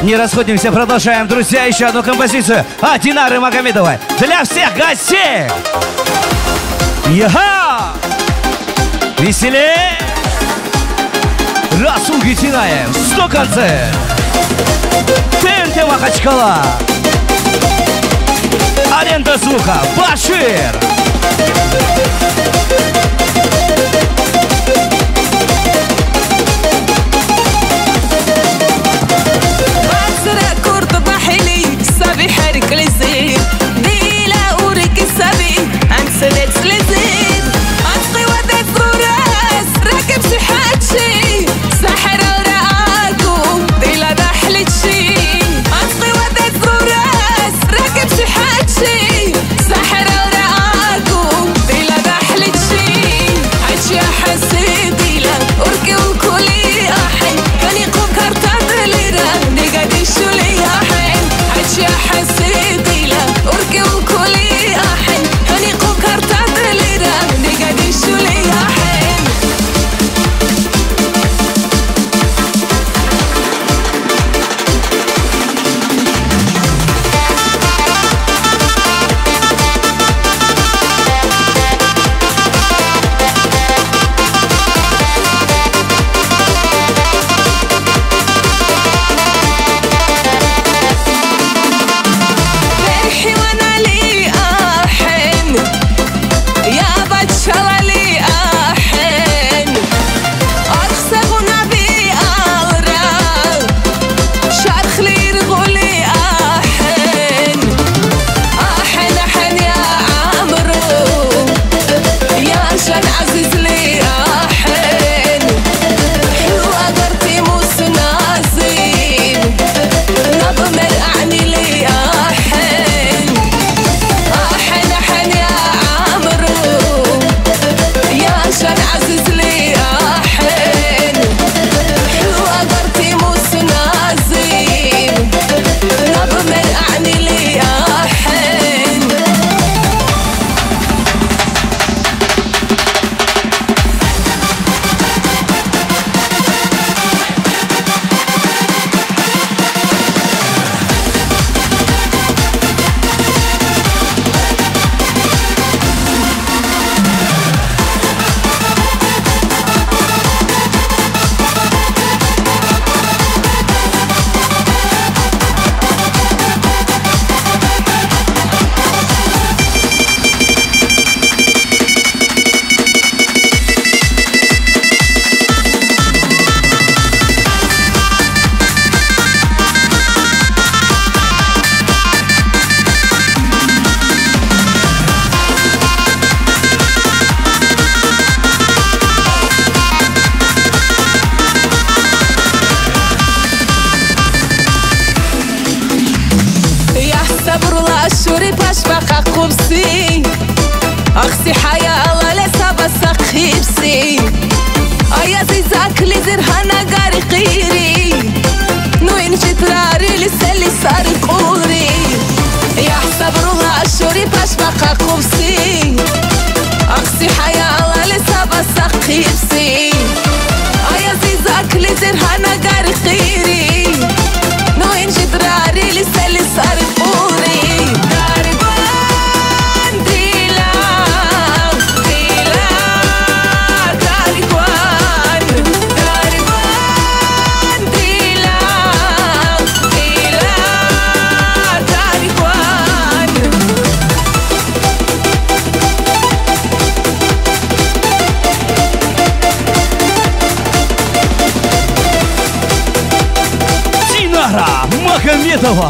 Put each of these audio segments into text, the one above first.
Не расходимся, продолжаем, друзья, еще одну композицию от Динары Магомедовой для всех гостей. Яха! Веселее! Расул Гитинаев, 100 концерт! ТНТ Махачкала! Аренда звука, Башир! صبي حرك لزين ديلا أورك الصبي أنسلت لزين أنسقي ودت راس راكب سحات شي سحر ورقاكو ديلا دحلت شي أنسقي ودت راس راكب سحات شي سحر ورقاكو ديلا دحلت شي عيش يا حسي ديلا أوركي وكلي أحن كان يقوم كارتات ليرا نقادي شو لي أحن يا حسيتي لا أركي وكلي أحن هنيقو كارتات ليرا نقادي شو لي أحن أخسي حيا الله لسا بسق خيبسي أيا زيزاك اللي زرهانا قاري قيري نوين جتراري لسا اللي صار قوري يحسب روها الشوري باش بقى قبسي أخسي حيا الله لسا بسق خيبسي أيا زيزاك اللي زرهانا قاري قيري نوين جتراري لسا اللي صار قوري Магомедова.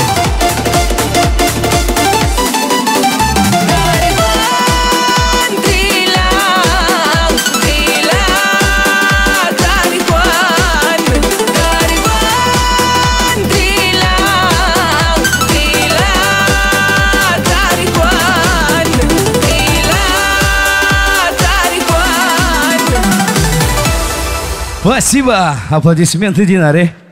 Спасибо. Аплодисменты Динаре.